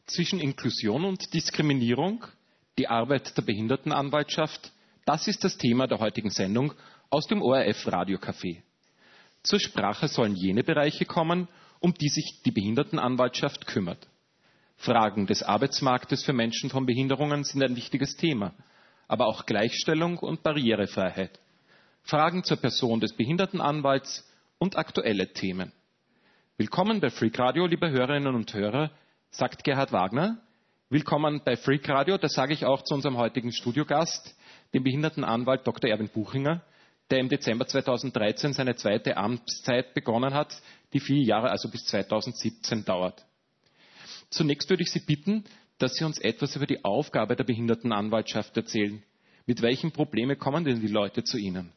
zwischen Inklusion und Diskriminierung, die Arbeit der Behindertenanwaltschaft, das ist das Thema der heutigen Sendung aus dem ORF Radiocafé. Zur Sprache sollen jene Bereiche kommen, um die sich die Behindertenanwaltschaft kümmert. Fragen des Arbeitsmarktes für Menschen von Behinderungen sind ein wichtiges Thema, aber auch Gleichstellung und Barrierefreiheit. Fragen zur Person des Behindertenanwalts und aktuelle Themen. Willkommen bei Freak Radio, liebe Hörerinnen und Hörer, sagt Gerhard Wagner. Willkommen bei Freak Radio, das sage ich auch zu unserem heutigen Studiogast, dem Behindertenanwalt Dr. Erwin Buchinger, der im Dezember 2013 seine zweite Amtszeit begonnen hat, die 4 Jahre, also bis 2017 dauert. Zunächst würde ich Sie bitten, dass Sie uns etwas über die Aufgabe der Behindertenanwaltschaft erzählen. Mit welchen Problemen kommen denn die Leute zu Ihnen?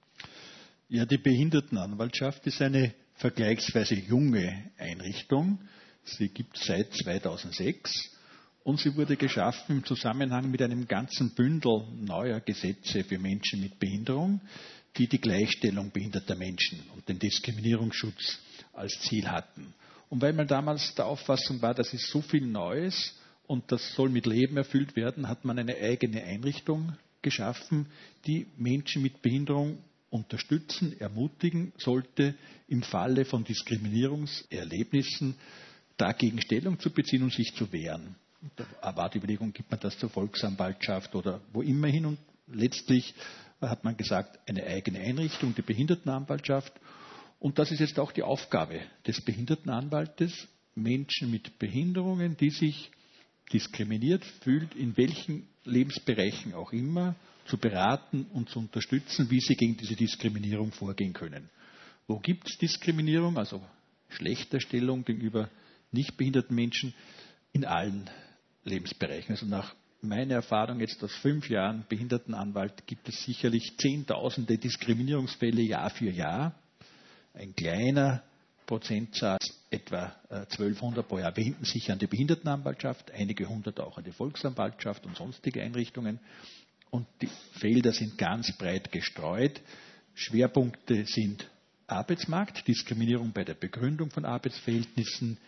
Ja, die Behindertenanwaltschaft ist eine vergleichsweise junge Einrichtung. Sie gibt es seit 2006 und sie wurde geschaffen im Zusammenhang mit einem ganzen Bündel neuer Gesetze für Menschen mit Behinderung, die die Gleichstellung behinderter Menschen und den Diskriminierungsschutz als Ziel hatten. Und weil man damals der Auffassung war, das ist so viel Neues und das soll mit Leben erfüllt werden, hat man eine eigene Einrichtung geschaffen, die Menschen mit Behinderung unterstützen, ermutigen sollte, im Falle von Diskriminierungserlebnissen dagegen Stellung zu beziehen und sich zu wehren. Da war die Überlegung, gibt man das zur Volksanwaltschaft oder wo immer hin. Und letztlich hat man gesagt, eine eigene Einrichtung, die Behindertenanwaltschaft. Und das ist jetzt auch die Aufgabe des Behindertenanwaltes, Menschen mit Behinderungen, die sich diskriminiert fühlen, in welchen Lebensbereichen auch immer, zu beraten und zu unterstützen, wie sie gegen diese Diskriminierung vorgehen können. Wo gibt es Diskriminierung, also Schlechterstellung gegenüber nicht behinderten Menschen? In allen Lebensbereichen. Also nach meiner Erfahrung jetzt aus 5 Jahren Behindertenanwalt gibt es sicherlich Zehntausende Diskriminierungsfälle Jahr für Jahr. Ein kleiner Prozentsatz, etwa 1200 pro Jahr, wenden sich an die Behindertenanwaltschaft, einige hundert auch an die Volksanwaltschaft und sonstige Einrichtungen. Und die Felder sind ganz breit gestreut. Schwerpunkte sind Arbeitsmarkt, Diskriminierung bei der Begründung von Arbeitsverhältnissen,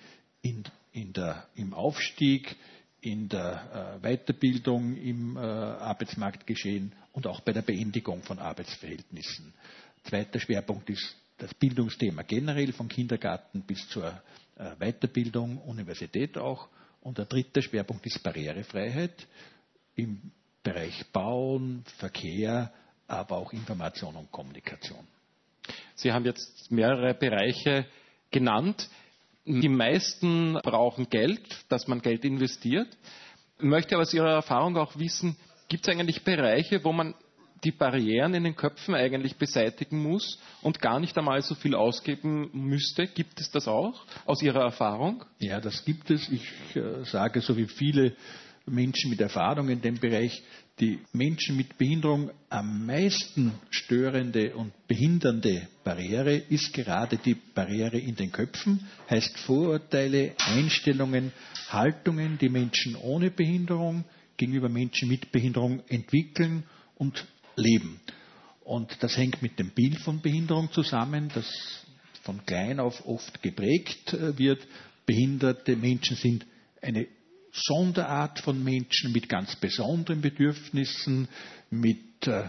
im Aufstieg, in der Weiterbildung im Arbeitsmarktgeschehen und auch bei der Beendigung von Arbeitsverhältnissen. Zweiter Schwerpunkt ist das Bildungsthema generell, von Kindergarten bis zur Weiterbildung, Universität auch. Und der dritte Schwerpunkt ist Barrierefreiheit im Bereich Bauen, Verkehr, aber auch Information und Kommunikation. Sie haben jetzt mehrere Bereiche genannt. Die meisten brauchen Geld, dass man Geld investiert. Ich möchte aber aus Ihrer Erfahrung auch wissen, gibt es eigentlich Bereiche, wo man die Barrieren in den Köpfen eigentlich beseitigen muss und gar nicht einmal so viel ausgeben müsste? Gibt es das auch aus Ihrer Erfahrung? Ja, das gibt es. Ich sage, so wie viele Menschen mit Erfahrung in dem Bereich, die Menschen mit Behinderung am meisten störende und behindernde Barriere ist gerade die Barriere in den Köpfen, heißt Vorurteile, Einstellungen, Haltungen, die Menschen ohne Behinderung gegenüber Menschen mit Behinderung entwickeln und leben. Und das hängt mit dem Bild von Behinderung zusammen, das von klein auf oft geprägt wird. Behinderte Menschen sind eine Sonderart von Menschen mit ganz besonderen Bedürfnissen, mit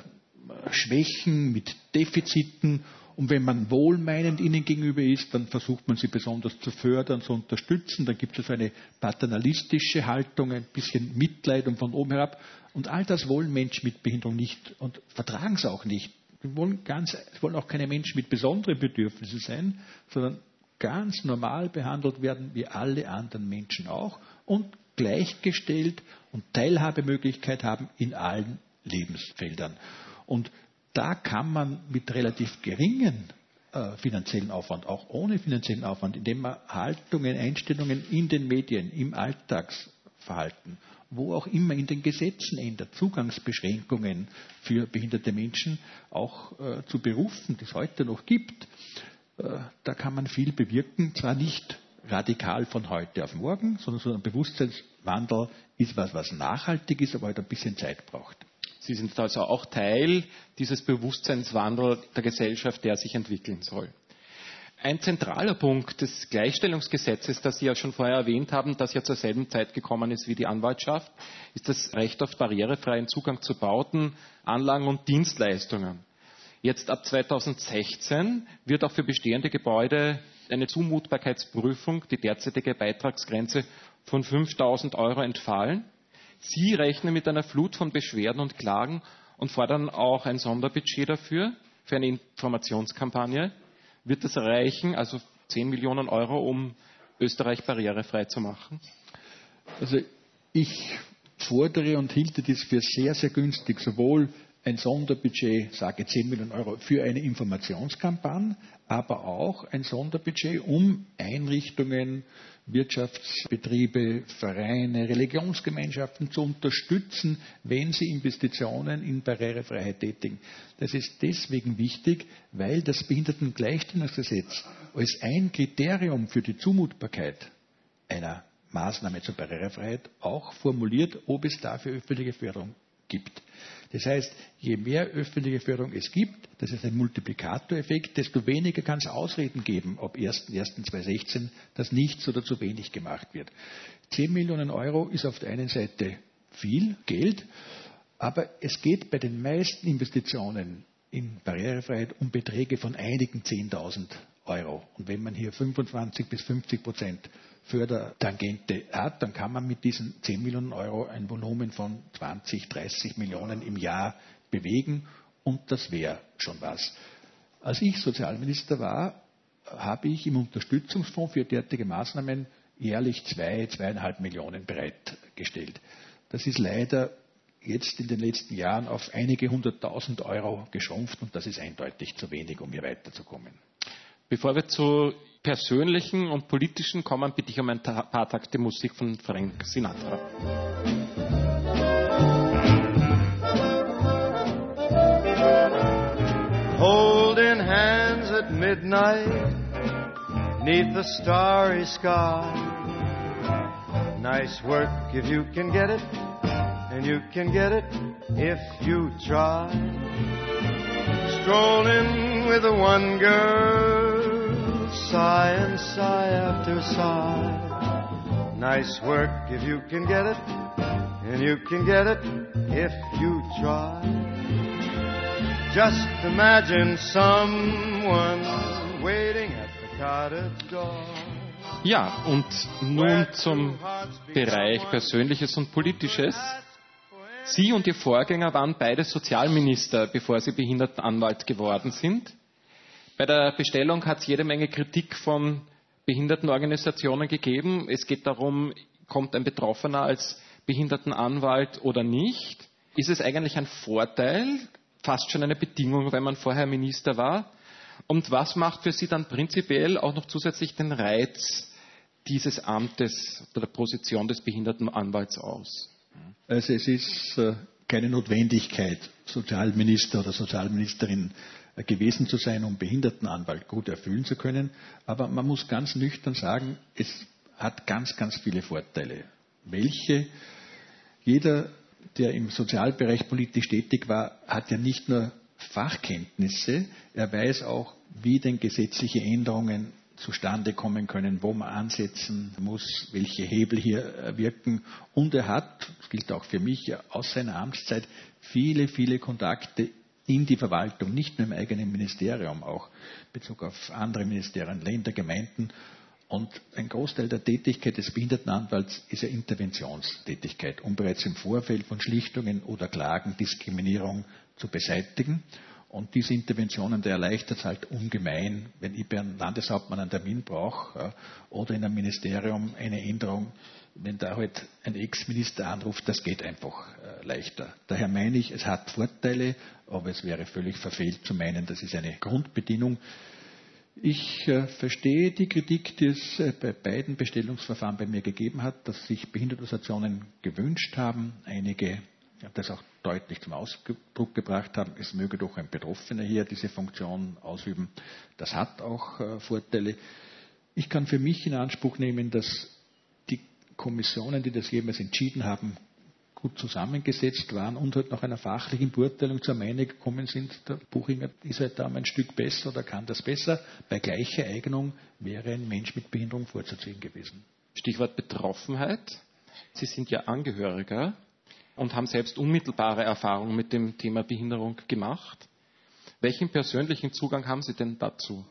Schwächen, mit Defiziten. Und wenn man wohlmeinend ihnen gegenüber ist, dann versucht man sie besonders zu fördern, zu unterstützen. Dann gibt es eine paternalistische Haltung, ein bisschen Mitleid und von oben herab. Und all das wollen Menschen mit Behinderung nicht und vertragen es auch nicht. Sie wollen auch keine Menschen mit besonderen Bedürfnissen sein, sondern ganz normal behandelt werden wie alle anderen Menschen auch und gleichgestellt und Teilhabemöglichkeit haben in allen Lebensfeldern. Und da kann man mit relativ geringen finanziellen Aufwand, auch ohne finanziellen Aufwand, indem man Haltungen, Einstellungen in den Medien, im Alltagsverhalten, wo auch immer in den Gesetzen ändert, Zugangsbeschränkungen für behinderte Menschen auch zu Berufen, die es heute noch gibt, da kann man viel bewirken, zwar nicht radikal von heute auf morgen, sondern so ein Bewusstseinswandel ist was nachhaltig ist, aber halt ein bisschen Zeit braucht. Sie sind also auch Teil dieses Bewusstseinswandels der Gesellschaft, der sich entwickeln soll. Ein zentraler Punkt des Gleichstellungsgesetzes, das Sie ja schon vorher erwähnt haben, das ja zur selben Zeit gekommen ist wie die Anwaltschaft, ist das Recht auf barrierefreien Zugang zu Bauten, Anlagen und Dienstleistungen. Jetzt ab 2016 wird auch für bestehende Gebäude eine Zumutbarkeitsprüfung, die derzeitige Beitragsgrenze von 5.000 € entfallen. Sie rechnen mit einer Flut von Beschwerden und Klagen und fordern auch ein Sonderbudget dafür, für eine Informationskampagne. Wird das reichen, also 10 Millionen €, um Österreich barrierefrei zu machen? Also ich fordere und hielte das für sehr, sehr günstig, sowohl ein Sonderbudget, sage 10 Millionen € für eine Informationskampagne, aber auch ein Sonderbudget, um Einrichtungen, Wirtschaftsbetriebe, Vereine, Religionsgemeinschaften zu unterstützen, wenn sie Investitionen in Barrierefreiheit tätigen. Das ist deswegen wichtig, weil das Behindertengleichstellungsgesetz als ein Kriterium für die Zumutbarkeit einer Maßnahme zur Barrierefreiheit auch formuliert, ob es dafür öffentliche Förderung gibt. Das heißt, je mehr öffentliche Förderung es gibt, das ist ein Multiplikatoreffekt, desto weniger kann es Ausreden geben, ob 1.1.2016 das nichts oder zu wenig gemacht wird. 10 Millionen € ist auf der einen Seite viel Geld, aber es geht bei den meisten Investitionen in Barrierefreiheit um Beträge von einigen 10.000 €. Und wenn man hier 25-50% Fördertangente hat, dann kann man mit diesen 10 Millionen € ein Volumen von 20, 30 Millionen im Jahr bewegen und das wäre schon was. Als ich Sozialminister war, habe ich im Unterstützungsfonds für derartige Maßnahmen jährlich 2,5 Millionen bereitgestellt. Das ist leider jetzt in den letzten Jahren auf einige 100.000 € geschrumpft und das ist eindeutig zu wenig, um hier weiterzukommen. Bevor wir zu persönlichen und politischen kommen, bitte ich um ein paar Takte Musik von Frank Sinatra. Holding hands at midnight, 'neath the starry sky. Nice work if you can get it, and you can get it if you try. Strolling with the one girl, sigh and sigh after sigh. Nice work if you can get it, and you can get it if you try. Just imagine someone waiting at the cottage door. Ja, und nun zum Bereich Persönliches und Politisches. Sie und Ihr Vorgänger waren beide Sozialminister, bevor Sie Behindertenanwalt geworden sind. Bei der Bestellung hat es jede Menge Kritik von Behindertenorganisationen gegeben. Es geht darum, kommt ein Betroffener als Behindertenanwalt oder nicht? Ist es eigentlich ein Vorteil, fast schon eine Bedingung, wenn man vorher Minister war? Und was macht für Sie dann prinzipiell auch noch zusätzlich den Reiz dieses Amtes oder der Position des Behindertenanwalts aus? Also es ist keine Notwendigkeit, Sozialminister oder Sozialministerin gewesen zu sein, um Behindertenanwalt gut erfüllen zu können. Aber man muss ganz nüchtern sagen, es hat ganz, ganz viele Vorteile. Welche? Jeder, der im Sozialbereich politisch tätig war, hat ja nicht nur Fachkenntnisse, er weiß auch, wie denn gesetzliche Änderungen zustande kommen können, wo man ansetzen muss, welche Hebel hier wirken. Und er hat, das gilt auch für mich, aus seiner Amtszeit viele, viele Kontakte in die Verwaltung, nicht nur im eigenen Ministerium, auch in Bezug auf andere Ministerien, Länder, Gemeinden. Und ein Großteil der Tätigkeit des Behindertenanwalts ist ja Interventionstätigkeit, um bereits im Vorfeld von Schlichtungen oder Klagen Diskriminierung zu beseitigen. Und diese Interventionen, der erleichtert es halt ungemein, wenn ich bei einem Landeshauptmann einen Termin brauche oder in einem Ministerium eine Änderung, wenn da halt ein Ex-Minister anruft, das geht einfach leichter. Daher meine ich, es hat Vorteile, aber es wäre völlig verfehlt zu meinen, das ist eine Grundbedingung. Ich verstehe die Kritik, die es bei beiden Bestellungsverfahren bei mir gegeben hat, dass sich Behindertenorganisationen gewünscht haben, einige das auch deutlich zum Ausdruck gebracht haben, es möge doch ein Betroffener hier diese Funktion ausüben. Das hat auch Vorteile. Ich kann für mich in Anspruch nehmen, dass die Kommissionen, die das jemals entschieden haben, gut zusammengesetzt waren und halt nach einer fachlichen Beurteilung zur Meinung gekommen sind, der Buchinger ist halt da ein Stück besser oder kann das besser. Bei gleicher Eignung wäre ein Mensch mit Behinderung vorzuziehen gewesen. Stichwort Betroffenheit. Sie sind ja Angehöriger und haben selbst unmittelbare Erfahrungen mit dem Thema Behinderung gemacht. Welchen persönlichen Zugang haben Sie denn dazu?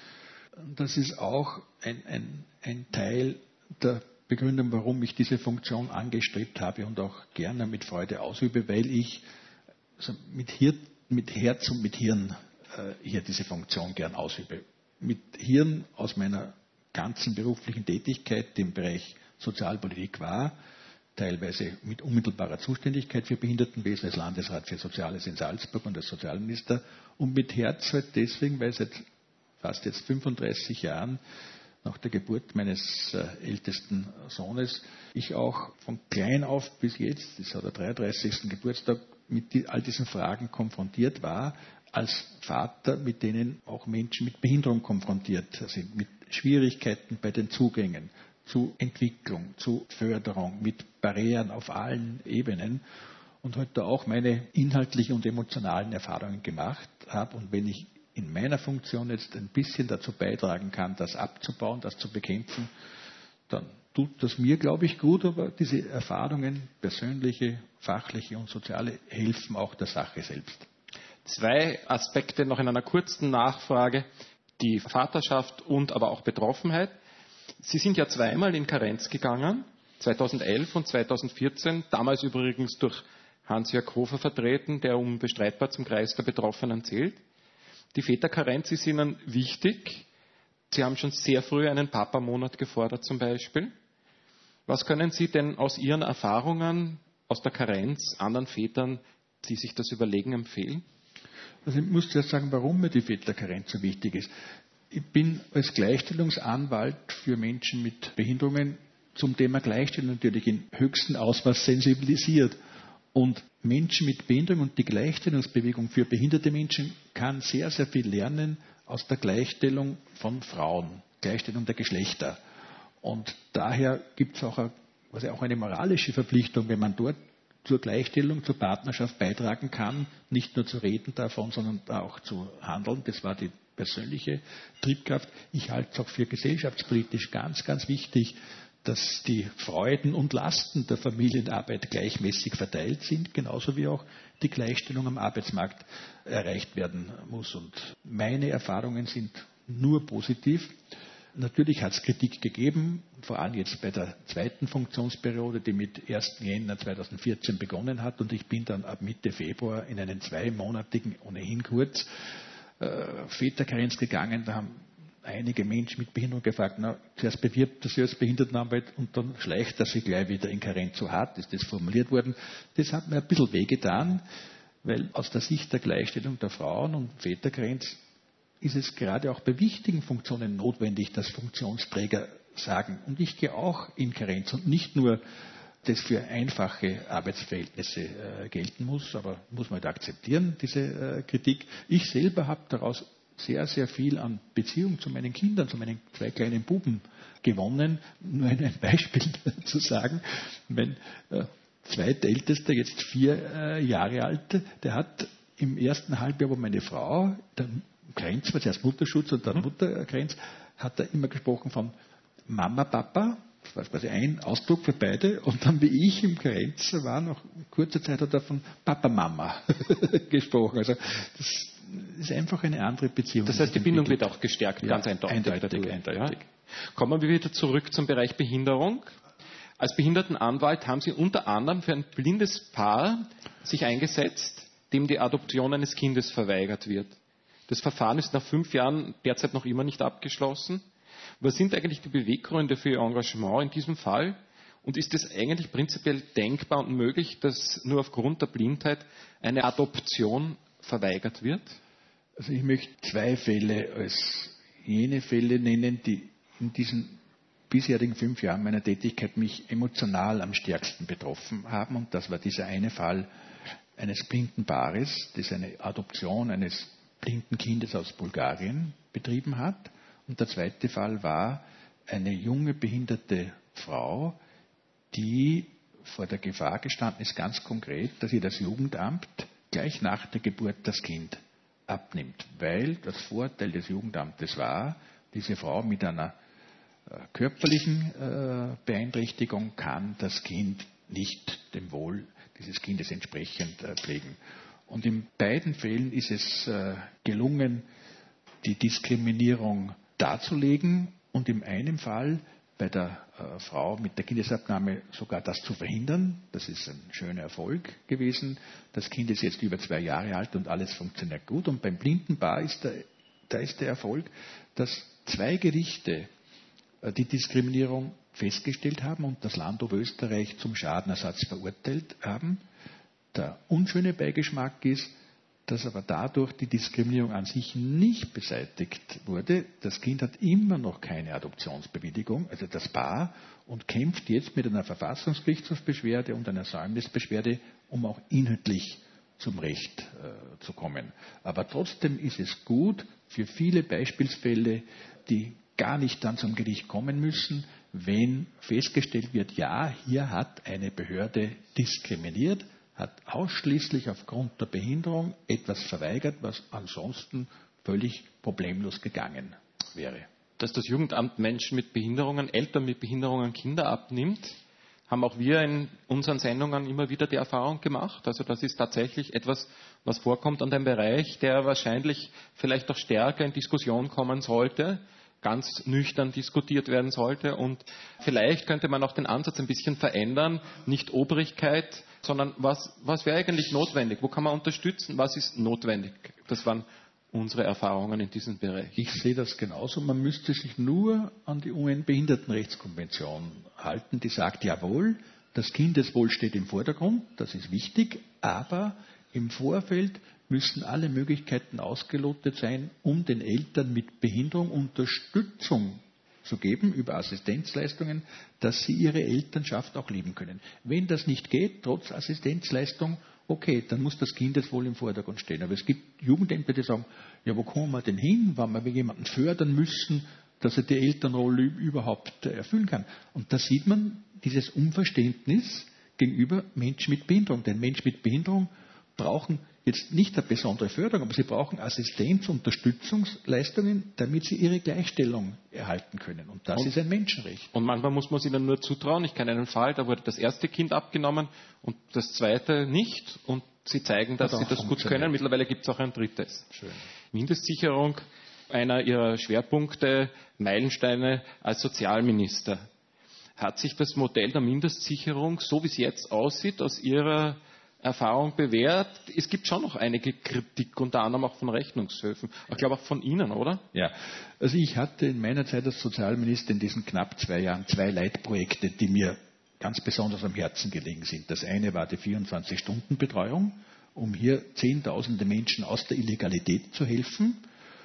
Das ist auch ein Teil der Begründung, warum ich diese Funktion angestrebt habe und auch gerne mit Freude ausübe, weil ich also mit Herz und mit Hirn hier diese Funktion gern ausübe. Mit Hirn aus meiner ganzen beruflichen Tätigkeit, die im Bereich Sozialpolitik war, teilweise mit unmittelbarer Zuständigkeit für Behindertenwesen als Landesrat für Soziales in Salzburg und als Sozialminister, und mit Herz halt deswegen, weil seit fast jetzt 35 Jahren nach der Geburt meines ältesten Sohnes ich auch von klein auf bis jetzt, das hat der 33. Geburtstag, mit all diesen Fragen konfrontiert war, als Vater, mit denen auch Menschen mit Behinderung konfrontiert sind, mit Schwierigkeiten bei den Zugängen zu Entwicklung, zu Förderung, mit Barrieren auf allen Ebenen, und heute auch meine inhaltlichen und emotionalen Erfahrungen gemacht habe. Und wenn ich in meiner Funktion jetzt ein bisschen dazu beitragen kann, das abzubauen, das zu bekämpfen, dann tut das mir, glaube ich, gut, aber diese Erfahrungen, persönliche, fachliche und soziale, helfen auch der Sache selbst. 2 Aspekte noch in einer kurzen Nachfrage, die Vaterschaft und aber auch Betroffenheit. Sie sind ja zweimal in Karenz gegangen, 2011 und 2014, damals übrigens durch Hans-Jörg Hofer vertreten, der unbestreitbar zum Kreis der Betroffenen zählt. Die Väterkarenz ist Ihnen wichtig. Sie haben schon sehr früh einen Papa-Monat gefordert zum Beispiel. Was können Sie denn aus Ihren Erfahrungen aus der Karenz anderen Vätern, die sich das überlegen, empfehlen? Also ich muss zuerst sagen, warum mir die Väterkarenz so wichtig ist. Ich bin als Gleichstellungsanwalt für Menschen mit Behinderungen zum Thema Gleichstellung natürlich in höchstem Ausmaß sensibilisiert. Und Menschen mit Behinderung und die Gleichstellungsbewegung für behinderte Menschen kann sehr, sehr viel lernen aus der Gleichstellung von Frauen, Gleichstellung der Geschlechter. Und daher gibt es auch eine moralische Verpflichtung, wenn man dort zur Gleichstellung, zur Partnerschaft beitragen kann, nicht nur zu reden davon, sondern auch zu handeln. Das war die persönliche Triebkraft. Ich halte es auch für gesellschaftspolitisch ganz, ganz wichtig, dass die Freuden und Lasten der Familienarbeit gleichmäßig verteilt sind, genauso wie auch die Gleichstellung am Arbeitsmarkt erreicht werden muss. Und meine Erfahrungen sind nur positiv. Natürlich hat es Kritik gegeben, vor allem jetzt bei der zweiten Funktionsperiode, die mit 1. Jänner 2014 begonnen hat. Und ich bin dann ab Mitte Februar in einen 2-monatigen, ohnehin kurz, Väterkarenz gegangen. Da haben einige Menschen mit Behinderung gefragt, zuerst bewirbt er sich als Behindertenanwalt und dann schleicht er sich gleich wieder in Karenz. So hart ist das formuliert worden. Das hat mir ein bisschen wehgetan, weil aus der Sicht der Gleichstellung der Frauen und Väterkarenz ist es gerade auch bei wichtigen Funktionen notwendig, dass Funktionsträger sagen, und ich gehe auch in Karenz, und nicht nur das für einfache Arbeitsverhältnisse gelten muss, aber muss man halt akzeptieren, diese Kritik. Ich selber habe daraus sehr, sehr viel an Beziehung zu meinen Kindern, zu meinen 2 kleinen Buben gewonnen. Nur ein Beispiel zu sagen, mein zweitältester, jetzt 4 Jahre alt, der hat im ersten Halbjahr, wo meine Frau, der Karenz war zuerst Mutterschutz und dann Mutterkarenz, hat er immer gesprochen von Mama, Papa. Das war quasi ein Ausdruck für beide. Und dann, wie ich im Karenz war, nach kurzer Zeit hat er von Papa, Mama gesprochen. Also das ist einfach eine andere Beziehung. Das heißt, die Bindung wird auch gestärkt, ja, ganz eindeutig. Ja. Kommen wir wieder zurück zum Bereich Behinderung. Als Behindertenanwalt haben Sie unter anderem für ein blindes Paar sich eingesetzt, dem die Adoption eines Kindes verweigert wird. Das Verfahren ist nach 5 Jahren derzeit noch immer nicht abgeschlossen. Was sind eigentlich die Beweggründe für Ihr Engagement in diesem Fall? Und ist es eigentlich prinzipiell denkbar und möglich, dass nur aufgrund der Blindheit eine Adoption verweigert wird? Also ich möchte 2 Fälle als jene Fälle nennen, die in diesen bisherigen 5 Jahren meiner Tätigkeit mich emotional am stärksten betroffen haben. Und das war dieser eine Fall eines blinden Paares, das eine Adoption eines blinden Kindes aus Bulgarien betrieben hat. Und der zweite Fall war eine junge behinderte Frau, die vor der Gefahr gestanden ist, ganz konkret, dass ihr das Jugendamt gleich nach der Geburt das Kind abnimmt, weil das Vorteil des Jugendamtes war, diese Frau mit einer körperlichen Beeinträchtigung kann das Kind nicht dem Wohl dieses Kindes entsprechend pflegen. Und in beiden Fällen ist es gelungen, die Diskriminierung darzulegen und in einem Fall bei der Frau mit der Kindesabnahme sogar das zu verhindern. Das ist ein schöner Erfolg gewesen. Das Kind ist jetzt über 2 Jahre alt und alles funktioniert gut. Und beim Blindenpaar ist der Erfolg, dass 2 Gerichte die Diskriminierung festgestellt haben und das Land Oberösterreich zum Schadenersatz verurteilt haben. Der unschöne Beigeschmack ist, dass aber dadurch die Diskriminierung an sich nicht beseitigt wurde. Das Kind hat immer noch keine Adoptionsbewilligung, also das Paar, und kämpft jetzt mit einer Verfassungsgerichtshofsbeschwerde und einer Säumnisbeschwerde, um auch inhaltlich zum Recht zu kommen. Aber trotzdem ist es gut für viele Beispielsfälle, die gar nicht dann zum Gericht kommen müssen, wenn festgestellt wird, ja, hier hat eine Behörde diskriminiert, hat ausschließlich aufgrund der Behinderung etwas verweigert, was ansonsten völlig problemlos gegangen wäre. Dass das Jugendamt Menschen mit Behinderungen, Eltern mit Behinderungen Kinder abnimmt, haben auch wir in unseren Sendungen immer wieder die Erfahrung gemacht. Also das ist tatsächlich etwas, was vorkommt und ein Bereich, der wahrscheinlich vielleicht auch stärker in Diskussion kommen sollte, ganz nüchtern diskutiert werden sollte. Und vielleicht könnte man auch den Ansatz ein bisschen verändern, nicht Obrigkeit, sondern was wäre eigentlich notwendig? Wo kann man unterstützen? Was ist notwendig? Das waren unsere Erfahrungen in diesem Bereich. Ich sehe das genauso. Man müsste sich nur an die UN-Behindertenrechtskonvention halten, die sagt, jawohl, das Kindeswohl steht im Vordergrund, das ist wichtig, aber im Vorfeld müssen alle Möglichkeiten ausgelotet sein, um den Eltern mit Behinderung Unterstützung zu geben über Assistenzleistungen, dass sie ihre Elternschaft auch leben können. Wenn das nicht geht, trotz Assistenzleistung, okay, dann muss das Kindeswohl im Vordergrund stehen. Aber es gibt Jugendämter, die sagen, ja, wo kommen wir denn hin, wenn wir jemanden fördern müssen, dass er die Elternrolle überhaupt erfüllen kann. Und da sieht man dieses Unverständnis gegenüber Menschen mit Behinderung. Denn Menschen mit Behinderung brauchen jetzt nicht eine besondere Förderung, aber sie brauchen Assistenz- und Unterstützungsleistungen, damit sie ihre Gleichstellung erhalten können. Und das ist ein Menschenrecht. Und manchmal muss man es ihnen nur zutrauen. Ich kenne einen Fall, da wurde das erste Kind abgenommen und das zweite nicht. Und sie zeigen, dass sie das gut können. Mittlerweile gibt es auch ein drittes. Schön. Mindestsicherung, einer Ihrer Schwerpunkte, Meilensteine als Sozialminister. Hat sich das Modell der Mindestsicherung, so wie es jetzt aussieht, aus Ihrer Erfahrung bewährt? Es gibt schon noch einige Kritik, unter anderem auch von Rechnungshöfen. Ich glaube auch von Ihnen, oder? Ja, also ich hatte in meiner Zeit als Sozialminister in diesen knapp 2 Jahren 2 Leitprojekte, die mir ganz besonders am Herzen gelegen sind. Das eine war die 24-Stunden-Betreuung, um hier Zehntausende Menschen aus der Illegalität zu helfen.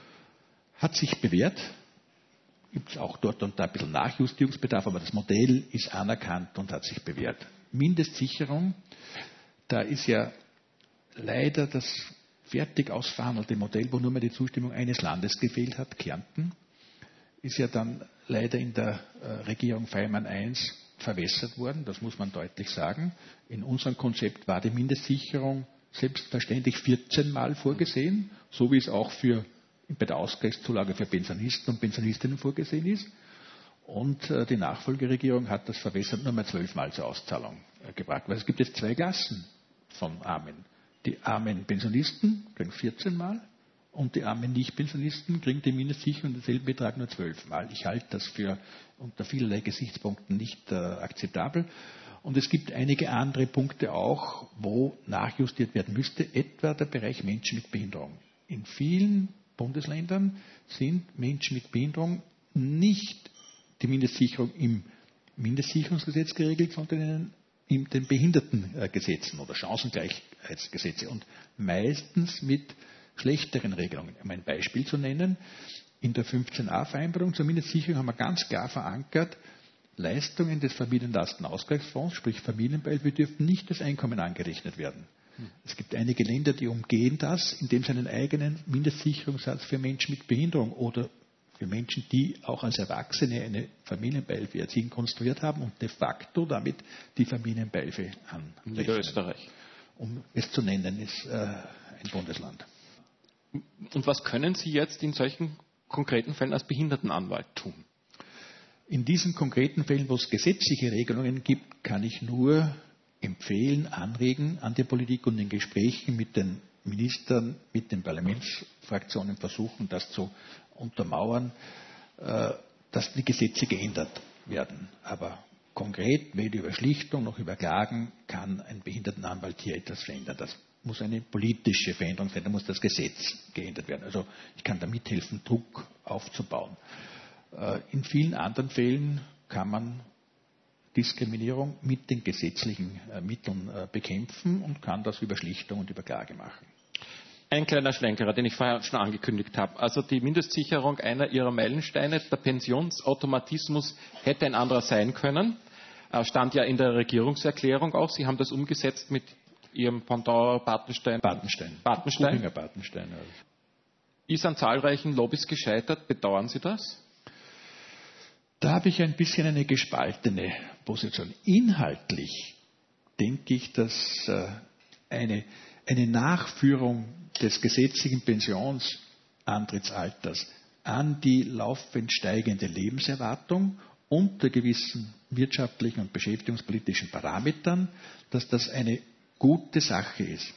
Hat sich bewährt. Gibt es auch dort und da ein bisschen Nachjustierungsbedarf, aber das Modell ist anerkannt und hat sich bewährt. Mindestsicherung. Da ist ja leider das fertig ausverhandelte Modell, wo nur mehr die Zustimmung eines Landes gefehlt hat, Kärnten, ist ja dann leider in der Regierung Faymann I verwässert worden, das muss man deutlich sagen. In unserem Konzept war die Mindestsicherung selbstverständlich 14 Mal vorgesehen, so wie es auch bei der Ausgleichszulage für Pensionisten und Pensionistinnen vorgesehen ist. Und die Nachfolgeregierung hat das verwässert nur mehr 12 Mal zur Auszahlung gebracht. Weil es gibt jetzt 2 Klassen von Armen. Die armen Pensionisten kriegen 14 Mal und die armen Nicht-Pensionisten kriegen die Mindestsicherung denselben Betrag nur 12 Mal. Ich halte das für unter vielerlei Gesichtspunkten nicht akzeptabel. Und es gibt einige andere Punkte auch, wo nachjustiert werden müsste, etwa der Bereich Menschen mit Behinderung. In vielen Bundesländern sind Menschen mit Behinderung nicht die Mindestsicherung im Mindestsicherungsgesetz geregelt, sondern in den Behindertengesetzen oder Chancengleichheitsgesetze und meistens mit schlechteren Regelungen. Um ein Beispiel zu nennen, in der 15a-Vereinbarung zur Mindestsicherung haben wir ganz klar verankert, Leistungen des Familienlastenausgleichsfonds, sprich Familienbeihilfe, dürfen nicht das Einkommen angerechnet werden. Es gibt einige Länder, die umgehen das, indem sie einen eigenen Mindestsicherungssatz für Menschen mit Behinderung oder für Menschen, die auch als Erwachsene eine Familienbeihilfe erziehen, konstruiert haben und de facto damit die Familienbeihilfe anrechnen. Niederösterreich. Um es zu nennen, ist ein Bundesland. Und was können Sie jetzt in solchen konkreten Fällen als Behindertenanwalt tun? In diesen konkreten Fällen, wo es gesetzliche Regelungen gibt, kann ich nur empfehlen, anregen an die Politik und in Gesprächen mit den Ministern, mit den Parlamentsfraktionen versuchen, das zu untermauern, dass die Gesetze geändert werden. Aber konkret, weder über Schlichtung noch über Klagen kann ein Behindertenanwalt hier etwas verändern. Das muss eine politische Veränderung sein, da muss das Gesetz geändert werden. Also ich kann da mithelfen, Druck aufzubauen. In vielen anderen Fällen kann man Diskriminierung mit den gesetzlichen Mitteln bekämpfen und kann das über Schlichtung und über Klage machen. Ein kleiner Schlenkerer, den ich vorher schon angekündigt habe. Also die Mindestsicherung einer Ihrer Meilensteine, der Pensionsautomatismus hätte ein anderer sein können. Stand ja in der Regierungserklärung auch. Sie haben das umgesetzt mit Ihrem Pendant Bartenstein. Buchinger Bartenstein. Also. Ist an zahlreichen Lobbys gescheitert. Bedauern Sie das? Da habe ich ein bisschen eine gespaltene Position. Inhaltlich denke ich, dass eine Nachführung des gesetzlichen Pensionsantrittsalters an die laufend steigende Lebenserwartung unter gewissen wirtschaftlichen und beschäftigungspolitischen Parametern, dass das eine gute Sache ist.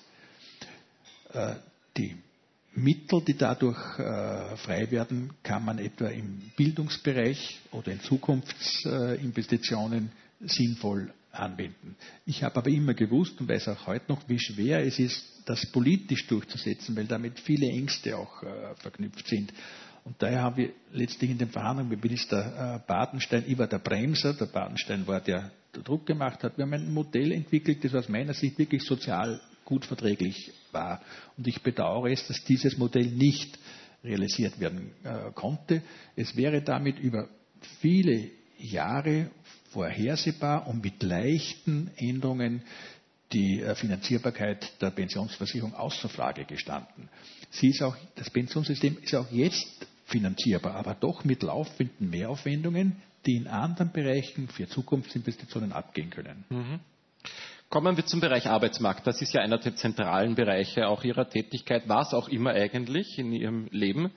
Die Mittel, die dadurch frei werden, kann man etwa im Bildungsbereich oder in Zukunftsinvestitionen sinnvoll anwenden. Ich habe aber immer gewusst und weiß auch heute noch, wie schwer es ist, das politisch durchzusetzen, weil damit viele Ängste auch verknüpft sind. Und daher haben wir letztlich in den Verhandlungen mit Minister Bartenstein, ich war der Bremser, der Bartenstein war der Druck gemacht hat, wir haben ein Modell entwickelt, das aus meiner Sicht wirklich sozial gut verträglich war. Und ich bedauere es, dass dieses Modell nicht realisiert werden konnte. Es wäre damit über viele Jahre vorhersehbar und mit leichten Änderungen die Finanzierbarkeit der Pensionsversicherung außer Frage gestanden. Das Pensionssystem ist auch jetzt finanzierbar, aber doch mit laufenden Mehraufwendungen, die in anderen Bereichen für Zukunftsinvestitionen abgehen können. Mhm. Kommen wir zum Bereich Arbeitsmarkt. Das ist ja einer der zentralen Bereiche auch Ihrer Tätigkeit, war es auch immer eigentlich in Ihrem Leben.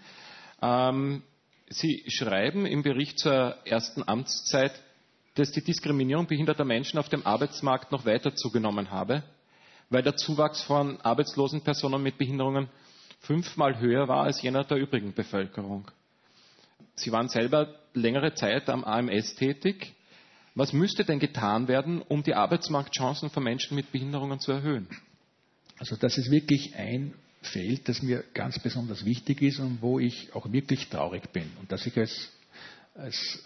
Sie schreiben im Bericht zur ersten Amtszeit, dass die Diskriminierung behinderter Menschen auf dem Arbeitsmarkt noch weiter zugenommen habe, weil der Zuwachs von arbeitslosen Personen mit Behinderungen 5-mal höher war als jener der übrigen Bevölkerung. Sie waren selber längere Zeit am AMS tätig. Was müsste denn getan werden, um die Arbeitsmarktchancen von Menschen mit Behinderungen zu erhöhen? Also das ist wirklich ein Feld, das mir ganz besonders wichtig ist und wo ich auch wirklich traurig bin. Und das ich als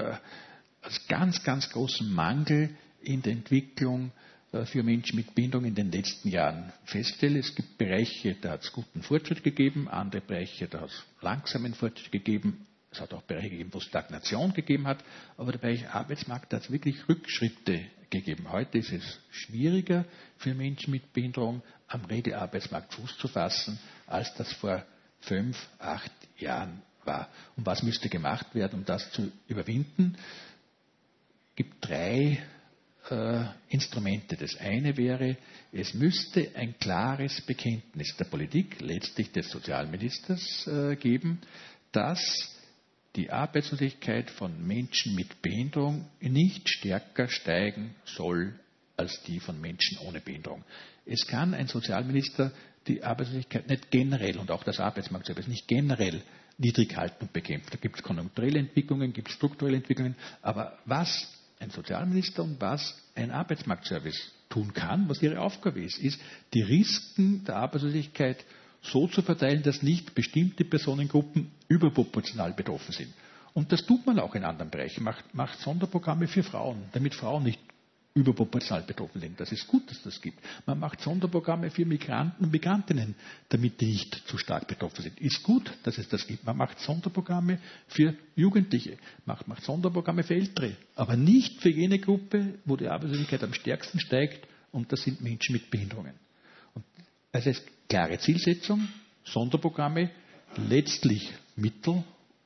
ganz, ganz großen Mangel in der Entwicklung für Menschen mit Behinderung in den letzten Jahren feststelle. Es gibt Bereiche, da hat es guten Fortschritt gegeben, andere Bereiche, da hat es langsamen Fortschritt gegeben. Es hat auch Bereiche gegeben, wo es Stagnation gegeben hat, aber der Bereich Arbeitsmarkt hat es wirklich Rückschritte gegeben. Heute ist es schwieriger für Menschen mit Behinderung am Regelarbeitsmarkt Fuß zu fassen, als das vor 5, 8 Jahren war. Und was müsste gemacht werden, um das zu überwinden? Es gibt 3 Instrumente. Das eine wäre, es müsste ein klares Bekenntnis der Politik, letztlich des Sozialministers, geben, dass die Arbeitslosigkeit von Menschen mit Behinderung nicht stärker steigen soll als die von Menschen ohne Behinderung. Es kann ein Sozialminister die Arbeitslosigkeit nicht generell und auch das Arbeitsmarktservice nicht generell niedrig halten und bekämpfen. Da gibt es konjunkturelle Entwicklungen, gibt es strukturelle Entwicklungen, aber was ein Sozialminister und was ein Arbeitsmarktservice tun kann, was ihre Aufgabe ist, ist, die Risiken der Arbeitslosigkeit so zu verteilen, dass nicht bestimmte Personengruppen überproportional betroffen sind. Und das tut man auch in anderen Bereichen. Macht Sonderprogramme für Frauen, damit Frauen nicht überproportional betroffen sind. Das ist gut, dass das gibt. Man macht Sonderprogramme für Migranten und Migrantinnen, damit die nicht zu stark betroffen sind. Ist gut, dass es das gibt. Man macht Sonderprogramme für Jugendliche, macht Sonderprogramme für Ältere, aber nicht für jene Gruppe, wo die Arbeitslosigkeit am stärksten steigt, und das sind Menschen mit Behinderungen. Und das heißt, klare Zielsetzung, Sonderprogramme, letztlich Mittel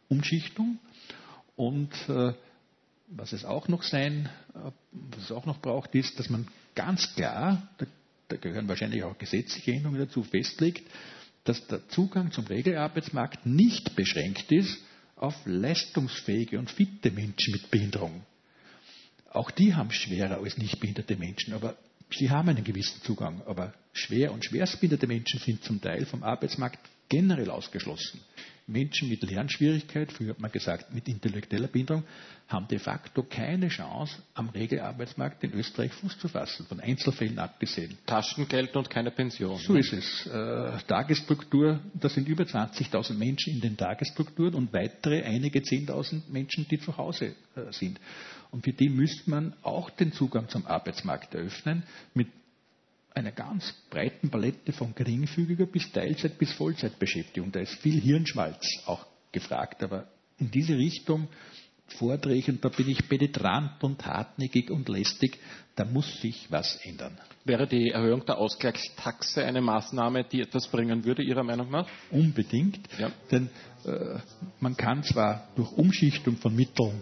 Umschichtung. Und was es auch noch braucht, ist, dass man ganz klar, da gehören wahrscheinlich auch gesetzliche Änderungen dazu, festlegt, dass der Zugang zum Regelarbeitsmarkt nicht beschränkt ist auf leistungsfähige und fitte Menschen mit Behinderung. Auch die haben es schwerer als nicht behinderte Menschen, aber sie haben einen gewissen Zugang. Aber schwer und schwerstbehinderte Menschen sind zum Teil vom Arbeitsmarkt generell ausgeschlossen. Menschen mit Lernschwierigkeit, früher hat man gesagt mit intellektueller Behinderung, haben de facto keine Chance, am Regelarbeitsmarkt in Österreich Fuß zu fassen, von Einzelfällen abgesehen. Taschengeld und keine Pension. So ist es. Tagesstruktur, da sind über 20.000 Menschen in den Tagesstrukturen und weitere einige 10.000 Menschen, die zu Hause sind. Und für die müsste man auch den Zugang zum Arbeitsmarkt eröffnen, mit einer ganz breiten Palette von geringfügiger bis Teilzeit- bis Vollzeitbeschäftigung. Da ist viel Hirnschmalz auch gefragt, aber in diese Richtung fordere ich, und da bin ich penetrant und hartnäckig und lästig, da muss sich was ändern. Wäre die Erhöhung der Ausgleichstaxe eine Maßnahme, die etwas bringen würde, Ihrer Meinung nach? Unbedingt, ja. Denn man kann zwar durch Umschichtung von Mitteln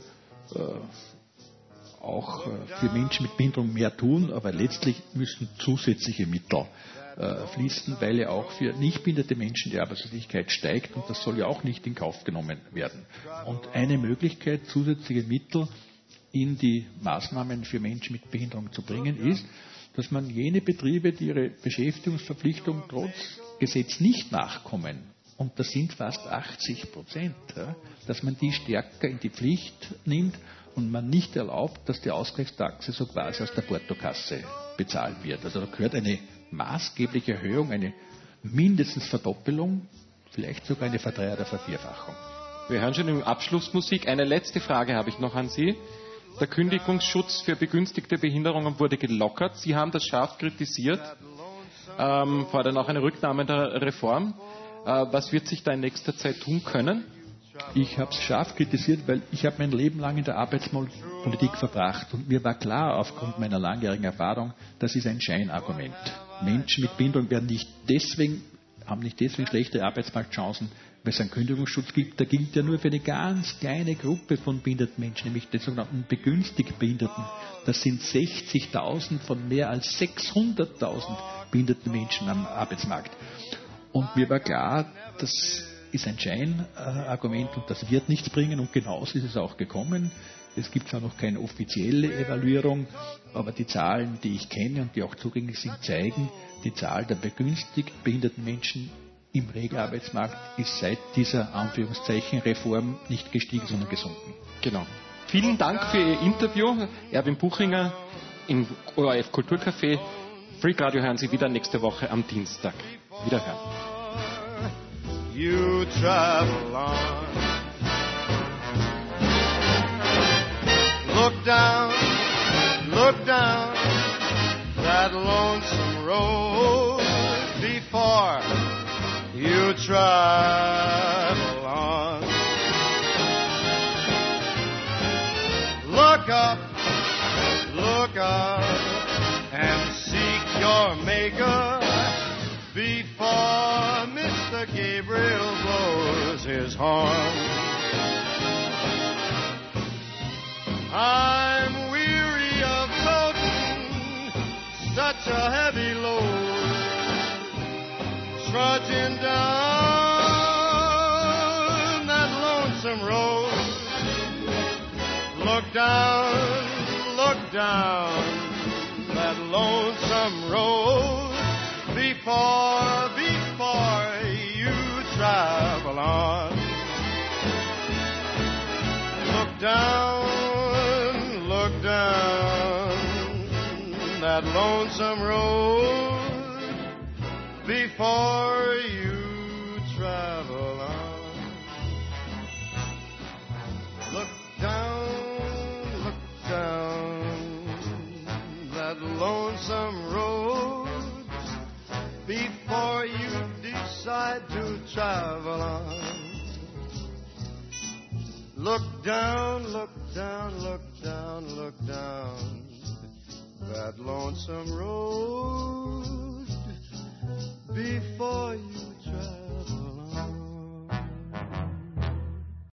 auch für Menschen mit Behinderung mehr tun, aber letztlich müssen zusätzliche Mittel fließen, weil ja auch für nicht behinderte Menschen die Arbeitslosigkeit steigt und das soll ja auch nicht in Kauf genommen werden. Und eine Möglichkeit, zusätzliche Mittel in die Maßnahmen für Menschen mit Behinderung zu bringen, ist, dass man jene Betriebe, die ihre Beschäftigungsverpflichtung trotz Gesetz nicht nachkommen, und das sind fast 80%, dass man die stärker in die Pflicht nimmt und man nicht erlaubt, dass die Ausgleichstaxe so quasi aus der Portokasse bezahlt wird. Also da gehört eine maßgebliche Erhöhung, eine mindestens Verdoppelung, vielleicht sogar eine Verdreier- oder Vervierfachung. Wir hören schon in Abschlussmusik. Eine letzte Frage habe ich noch an Sie. Der Kündigungsschutz für begünstigte Behinderungen wurde gelockert. Sie haben das scharf kritisiert, fordern auch eine Rücknahme der Reform. Was wird sich da in nächster Zeit tun können? Ich habe es scharf kritisiert, weil ich habe mein Leben lang in der Arbeitspolitik verbracht und mir war klar aufgrund meiner langjährigen Erfahrung, das ist ein Scheinargument. Menschen mit Behinderung haben nicht deswegen schlechtere Arbeitsmarktchancen, weil es einen Kündigungsschutz gibt. Der gilt ja nur für eine ganz kleine Gruppe von behinderten Menschen, nämlich den sogenannten begünstigt Behinderten. Das sind 60.000 von mehr als 600.000 behinderten Menschen am Arbeitsmarkt. Und mir war klar, das ist ein Scheinargument und das wird nichts bringen und genauso ist es auch gekommen. Es gibt zwar noch keine offizielle Evaluierung, aber die Zahlen, die ich kenne und die auch zugänglich sind, zeigen, die Zahl der begünstigt behinderten Menschen im Regelarbeitsmarkt ist seit dieser Anführungszeichen Reform nicht gestiegen, sondern gesunken. Genau. Vielen Dank für Ihr Interview, Erwin Buchinger im ORF Kulturcafé. Freak Radio hören Sie wieder nächste Woche am Dienstag. Wiederhören. You travel on. Look down that lonesome road before you travel on. Look up and seek your maker before Mr. Gabriel blows his horn. I'm weary of toting such a heavy load, trudging down that lonesome road. Look down that lonesome road before you travel on. Look down that lonesome road before you travel on. Look down that lonesome road before you decide to travel on. Look down that lonesome road before you travel on.